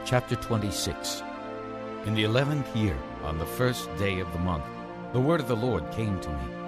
Chapter 26. In the 11th year, on the first day of the month, the word of the Lord came to me.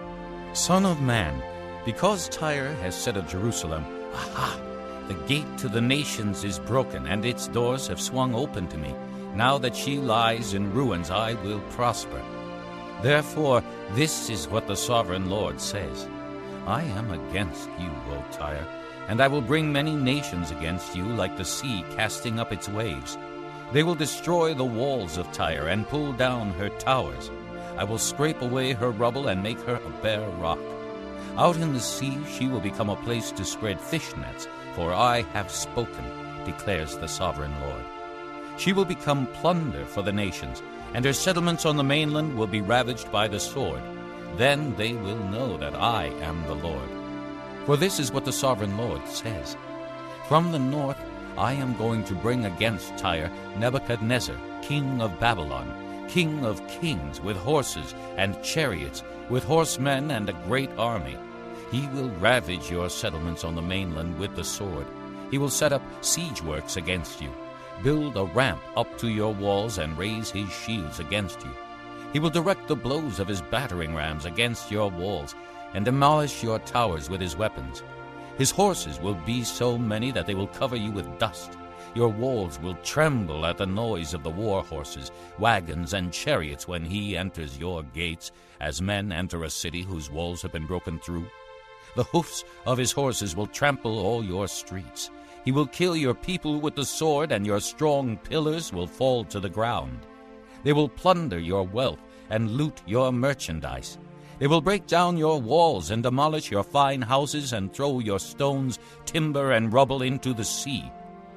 Son of man, because Tyre has said of Jerusalem, Aha! The gate to the nations is broken, and its doors have swung open to me. Now that she lies in ruins, I will prosper. Therefore, this is what the sovereign Lord says. I am against you, O Tyre, and I will bring many nations against you, like the sea casting up its waves. They will destroy the walls of Tyre and pull down her towers. I will scrape away her rubble and make her a bare rock. Out in the sea she will become a place to spread fish nets, for I have spoken, declares the sovereign Lord. She will become plunder for the nations, and her settlements on the mainland will be ravaged by the sword. Then they will know that I am the Lord. For this is what the sovereign Lord says. From the north I am going to bring against Tyre Nebuchadnezzar, king of Babylon, king of kings, with horses and chariots, with horsemen and a great army. He will ravage your settlements on the mainland with the sword. He will set up siege works against you, build a ramp up to your walls, and raise his shields against you. He will direct the blows of his battering rams against your walls, and demolish your towers with his weapons. His horses will be so many that they will cover you with dust. Your walls will tremble at the noise of the war horses, wagons, and chariots when he enters your gates, as men enter a city whose walls have been broken through. The hoofs of his horses will trample all your streets. He will kill your people with the sword, and your strong pillars will fall to the ground. They will plunder your wealth and loot your merchandise. They will break down your walls and demolish your fine houses and throw your stones, timber, and rubble into the sea.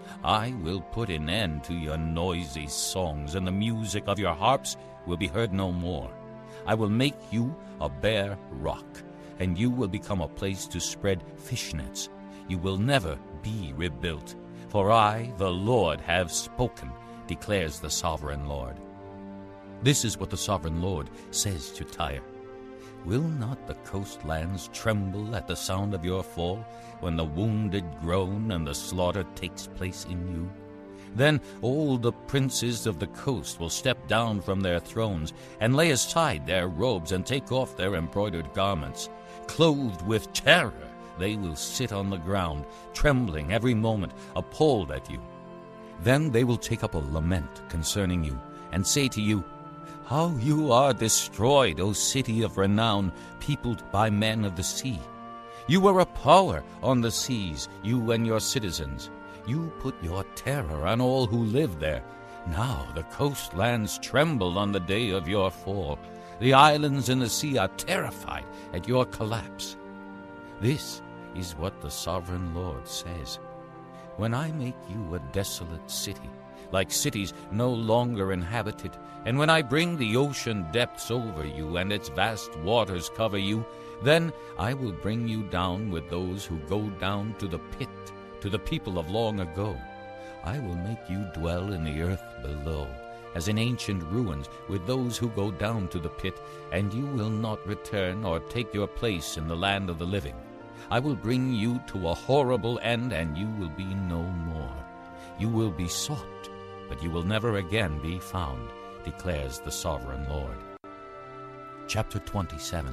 I will put an end to your noisy songs, and the music of your harps will be heard no more. I will make you a bare rock, and you will become a place to spread fish nets. You will never be rebuilt, for I, the Lord, have spoken, declares the sovereign Lord. This is what the sovereign Lord says to Tyre. Will not the coastlands tremble at the sound of your fall, when the wounded groan and the slaughter takes place in you? Then all the princes of the coast will step down from their thrones, and lay aside their robes, and take off their embroidered garments. Clothed with terror, they will sit on the ground, trembling every moment, appalled at you. Then they will take up a lament concerning you, and say to you, How you are destroyed, O city of renown, peopled by men of the sea. You were a power on the seas, you and your citizens. You put your terror on all who live there. Now the coastlands tremble on the day of your fall. The islands in the sea are terrified at your collapse. This is what the sovereign Lord says. When I make you a desolate city, like cities no longer inhabited, and when I bring the ocean depths over you and its vast waters cover you, then I will bring you down with those who go down to the pit, to the people of long ago. I will make you dwell in the earth below, as in ancient ruins, with those who go down to the pit, and you will not return or take your place in the land of the living. I will bring you to a horrible end, and you will be no more. You will be sought, but you will never again be found, declares the sovereign Lord. Chapter 27.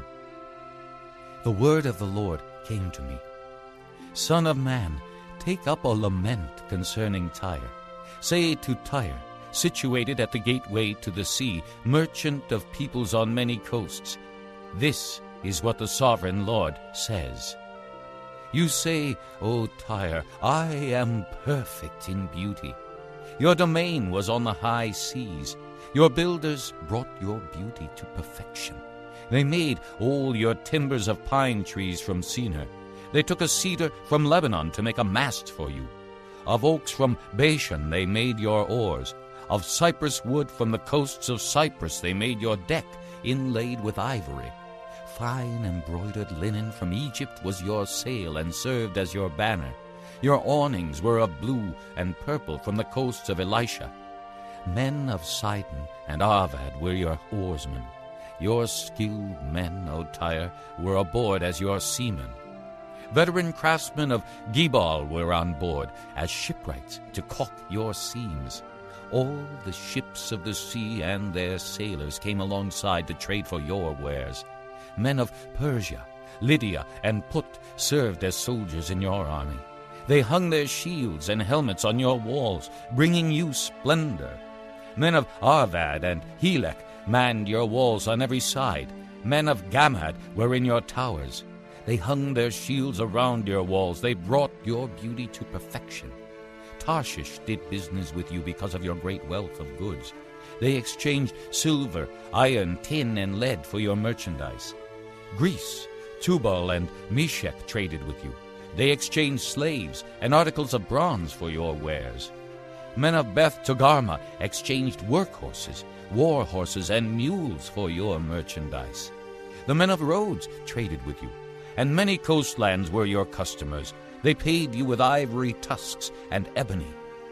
The word of the Lord came to me. Son of man, take up a lament concerning Tyre. Say to Tyre, situated at the gateway to the sea, merchant of peoples on many coasts, this is what the sovereign Lord says. You say, O Tyre, I am perfect in beauty. Your domain was on the high seas. Your builders brought your beauty to perfection. They made all your timbers of pine trees from Senir. They took a cedar from Lebanon to make a mast for you. Of oaks from Bashan they made your oars. Of cypress wood from the coasts of Cyprus they made your deck, inlaid with ivory. Fine embroidered linen from Egypt was your sail and served as your banner. Your awnings were of blue and purple from the coasts of Elisha. Men of Sidon and Arvad were your oarsmen. Your skilled men, O Tyre, were aboard as your seamen. Veteran craftsmen of Gebal were on board as shipwrights to caulk your seams. All the ships of the sea and their sailors came alongside to trade for your wares. Men of Persia, Lydia, and Put served as soldiers in your army. They hung their shields and helmets on your walls, bringing you splendor. Men of Arvad and Helek manned your walls on every side. Men of Gamad were in your towers. They hung their shields around your walls. They brought your beauty to perfection. Tarshish did business with you because of your great wealth of goods. They exchanged silver, iron, tin, and lead for your merchandise. Greece, Tubal, and Meshech traded with you. They exchanged slaves and articles of bronze for your wares. Men of Beth Togarmah exchanged workhorses, war horses, and mules for your merchandise. The men of Rhodes traded with you, and many coastlands were your customers. They paid you with ivory tusks and ebony.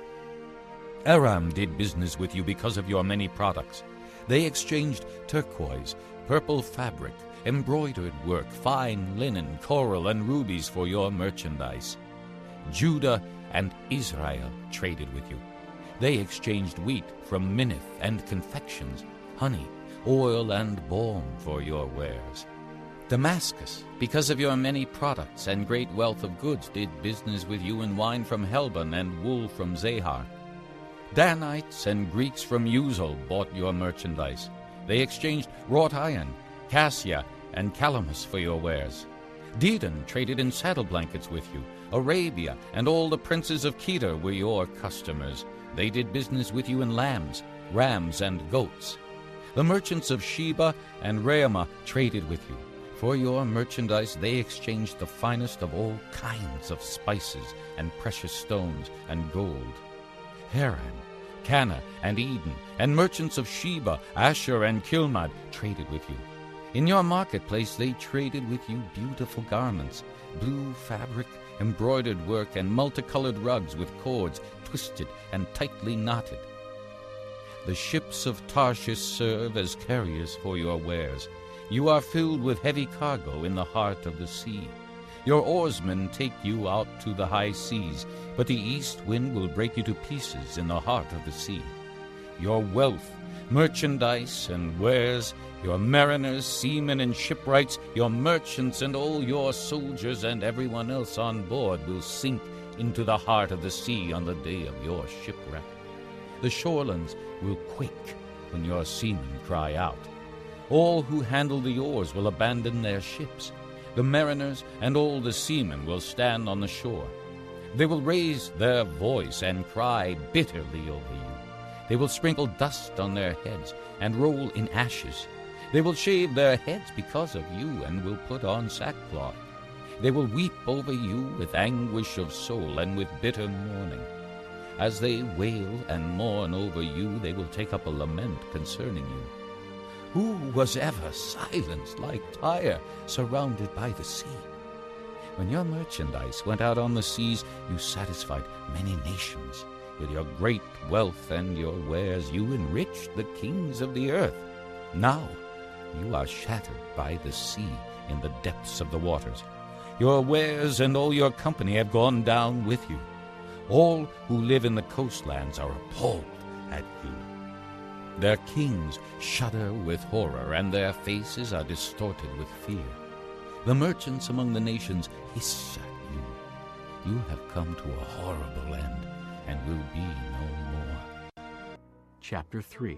Aram did business with you because of your many products. They exchanged turquoise, purple fabric, embroidered work, fine linen, coral, and rubies for your merchandise. Judah and Israel traded with you. They exchanged wheat from Minnith and confections, honey, oil, and balm for your wares. Damascus, because of your many products and great wealth of goods, did business with you in wine from Helbon and wool from Zahar. Danites and Greeks from Uzal bought your merchandise. They exchanged wrought iron, cassia, and calamus for your wares. Dedan traded in saddle blankets with you. Arabia and all the princes of Kedar were your customers. They did business with you in lambs, rams, and goats. The merchants of Sheba and Raamah traded with you. For your merchandise they exchanged the finest of all kinds of spices and precious stones and gold. Haran, Cana, and Eden, and merchants of Sheba, Asher, and Kilmad traded with you. In your marketplace they traded with you beautiful garments, blue fabric, embroidered work, and multicolored rugs with cords twisted and tightly knotted. The ships of Tarshish serve as carriers for your wares. You are filled with heavy cargo in the heart of the sea. Your oarsmen take you out to the high seas, but the east wind will break you to pieces in the heart of the sea. Your wealth, merchandise, and wares, your mariners, seamen, and shipwrights, your merchants, and all your soldiers, and everyone else on board will sink into the heart of the sea on the day of your shipwreck. The shorelands will quake when your seamen cry out. All who handle the oars will abandon their ships. The mariners and all the seamen will stand on the shore. They will raise their voice and cry bitterly over you. They will sprinkle dust on their heads and roll in ashes. They will shave their heads because of you and will put on sackcloth. They will weep over you with anguish of soul and with bitter mourning. As they wail and mourn over you, they will take up a lament concerning you. Who was ever silenced like Tyre, surrounded by the sea? When your merchandise went out on the seas, you satisfied many nations. With your great wealth and your wares, you enriched the kings of the earth. Now you are shattered by the sea in the depths of the waters. Your wares and all your company have gone down with you. All who live in the coastlands are appalled at you. Their kings shudder with horror, and their faces are distorted with fear. The merchants among the nations hiss at you. You have come to a horrible end, and will be no more. Chapter 3.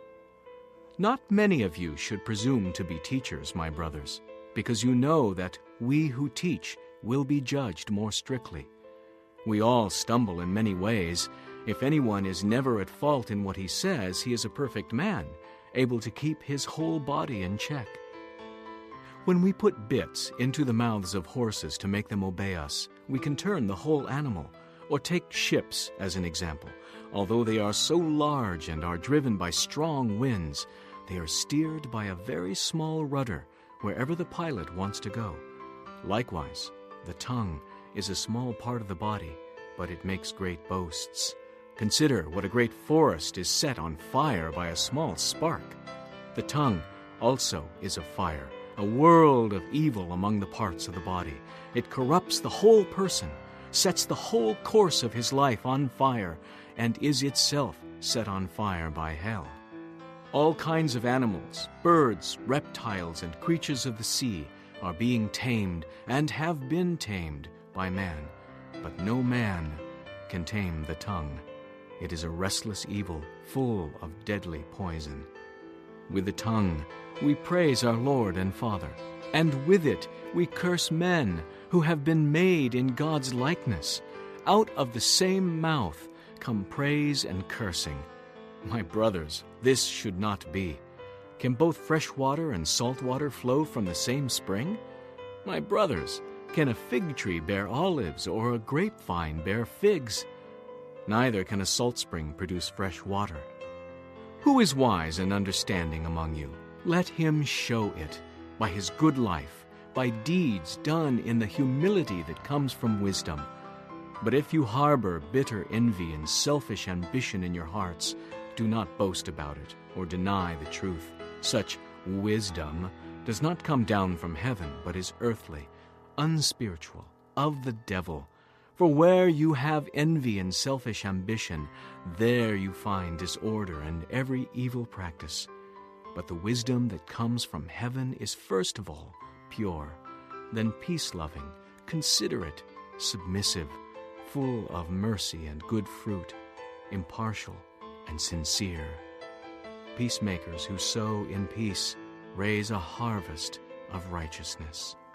Not many of you should presume to be teachers, my brothers, because you know that we who teach will be judged more strictly. We all stumble in many ways. If anyone is never at fault in what he says, he is a perfect man, able to keep his whole body in check. When we put bits into the mouths of horses to make them obey us, we can turn the whole animal. Or take ships as an example. Although they are so large and are driven by strong winds, they are steered by a very small rudder wherever the pilot wants to go. Likewise, the tongue is a small part of the body, but it makes great boasts. Consider what a great forest is set on fire by a small spark. The tongue also is a fire, a world of evil among the parts of the body. It corrupts the whole person, sets the whole course of his life on fire, and is itself set on fire by hell. All kinds of animals, birds, reptiles, and creatures of the sea are being tamed and have been tamed by man, but no man can tame the tongue. It is a restless evil, full of deadly poison. With the tongue we praise our Lord and Father, and with it we curse men who have been made in God's likeness. Out of the same mouth come praise and cursing. My brothers, this should not be. Can both fresh water and salt water flow from the same spring? My brothers, can a fig tree bear olives or a grapevine bear figs? Neither can a salt spring produce fresh water. Who is wise and understanding among you? Let him show it by his good life, by deeds done in the humility that comes from wisdom. But if you harbor bitter envy and selfish ambition in your hearts, do not boast about it or deny the truth. Such wisdom does not come down from heaven, but is earthly, unspiritual, of the devil. For where you have envy and selfish ambition, there you find disorder and every evil practice. But the wisdom that comes from heaven is first of all pure, then peace-loving, considerate, submissive, full of mercy and good fruit, impartial and sincere. Peacemakers who sow in peace raise a harvest of righteousness.